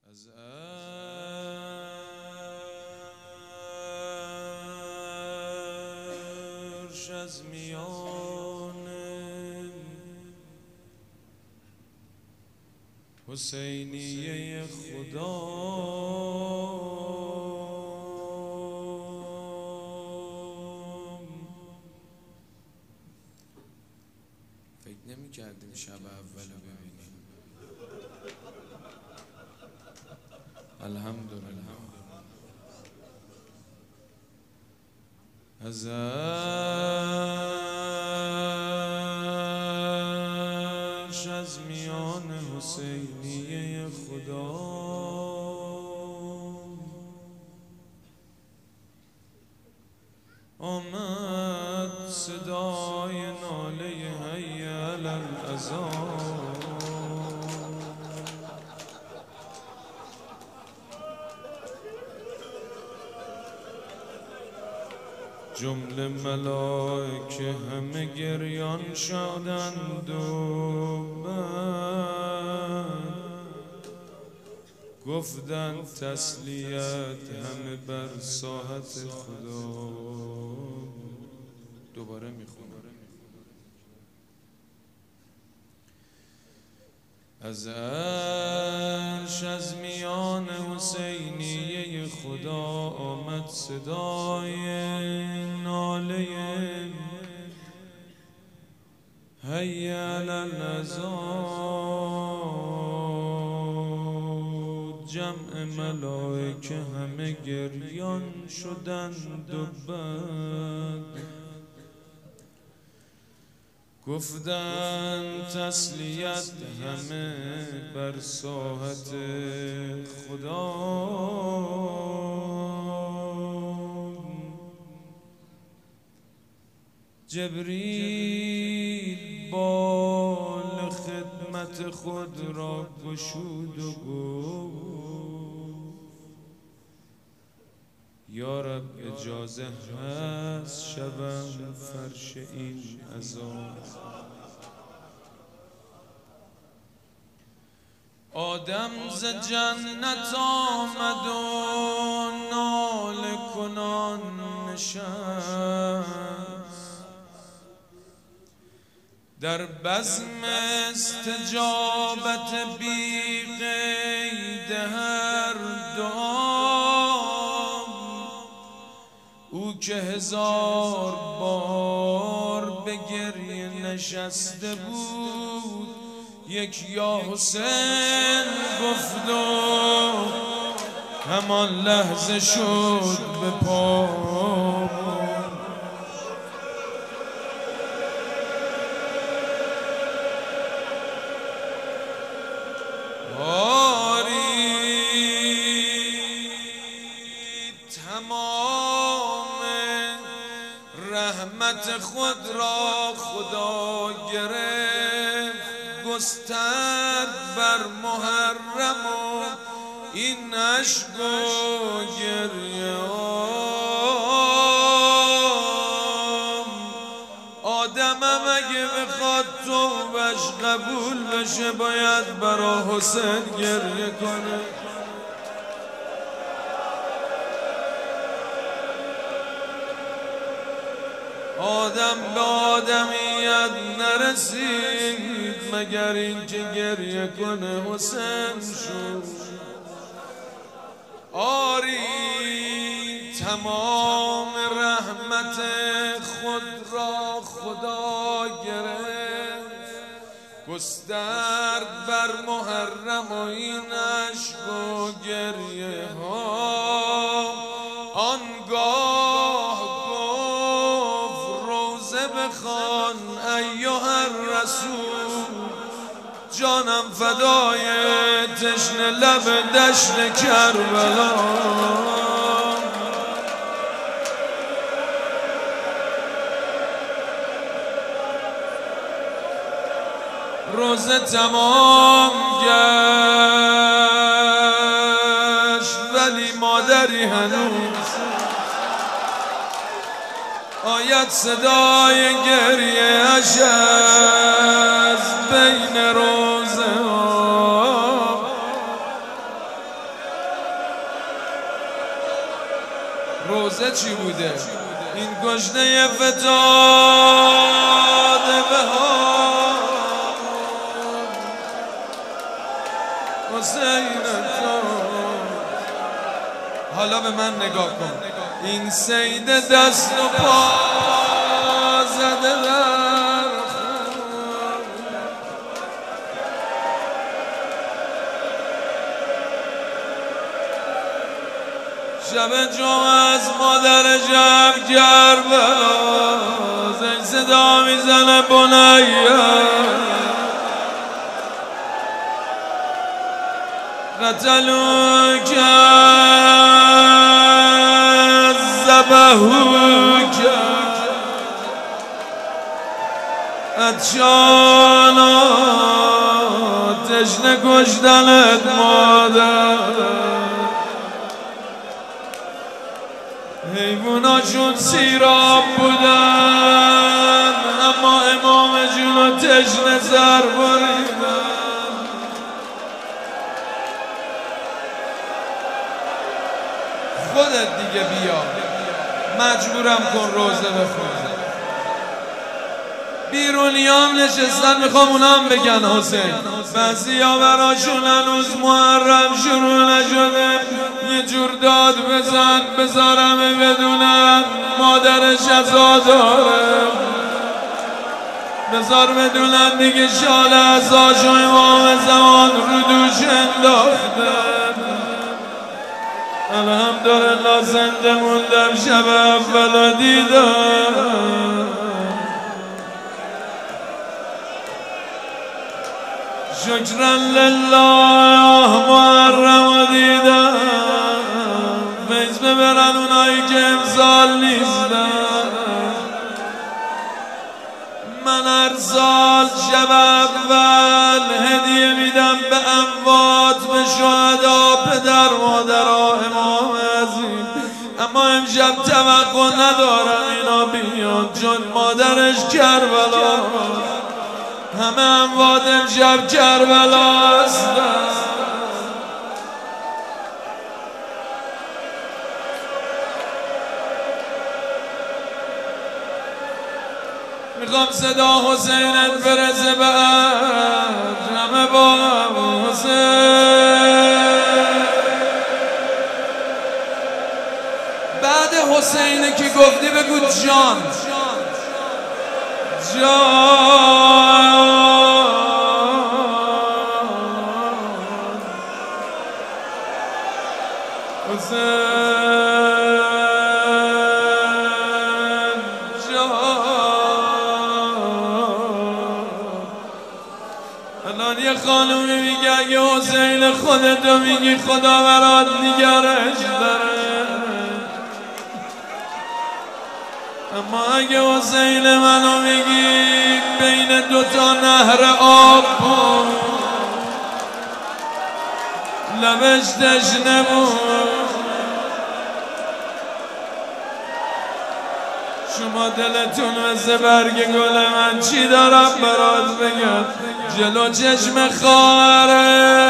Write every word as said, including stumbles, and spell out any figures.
از عرش از میان حسینیه خدا فکر نمی کردیم شب اول ببینیم. الحمدلله. از عرش از میان حسینیه خدا آمد صدای ناله حی علی العذاب. جمله ملائکه همه گریان شدند و گفتند تسلیت همه بر ساحت خدا. دوباره میخونم. از عرش از میان حسینیه خدا آمد صدای ناله حی علی العذاب. جمع ملائکه همه گریان شدند و بعد گفتند تسلیت همه بر ساحت خدا. جبریل بال خدمت خود را گشود و گفت یا رب اجازه هست شوم فرش این عذاب. آدم ز جنت آمد و ناله کنان نشست در بزم استجابت بی قید هر دعا. او که هزار بار به گریه نشسته بود یک یا حسین گفت و همان لحظه شد به پا. رحمت خود را خدا گرفت گسترد بر محرم و این اشک و گریه. آدمم اگه بخواد توبش قبول بشه باید برا حسین گریه کنه. آدم به آدمیت نرسید مگر اینکه گریه کنه حسین شد. آری تمام رحمت خود را خدا گرفت گسترد بر محرم و این اشک و گریه ها. آنگاه بخوان ایها الرسول جانم فدای تشنه لب دشت کربلا. روزه تمام گشت ولی مادری هنوز آید صدای گریه اش از بین روزه ها. روزه چی بوده؟ این گشنه فتاده بهار حسین تو. حالا به من نگاه کن، این سید دست و پا زده در خون. شب جمعه از مادر جمع کربلا زنگ صدا میزنه بنیه قتلوک ذبحوک اتشانا تشنه کشتنت مادر. حیواناشون سیراب بودن اما امام جونو تشنه سر بریدن. خودت دیگه بیا، مجبورم کن روزه بخون. بیرونیام نشستن میخوام اونام بگن حسین. بعضی ها براشون هنوز محرم شروع نشده. یه جور داد بزن بذارم بدونم مادرش عزا داره، بذار بدونم دیگه شال عزاشو امام زمان رو دوش انداخته. الحمدلله زنده موندم، شب اول دیدم. شکرا لله محرم دیدم. فیض ببرن اونایی که امسال نیستن. من هر سال شب اول هدیه میدم به اموات، به شهدا، پدر مادرها، امام عظیم. اما امشب توقع ندارم اینا بیان، چون مادرش کربلا، همه اموات امشب کربلا هستن. میخوام صدا حسینت برسه به همه با حسین. بعد حسینه که گفتی بگو جان جان. الان یه خانومی میگه اگه حسین خودتو میگی خدا برات نگرش داره، اما اگه حسین منو میگی بین دوتا نهر آب بود لبش تشنه بود. شما دلتون مثل برگ گل من، چی دارم برات بگم؟ جلو چشم خواهره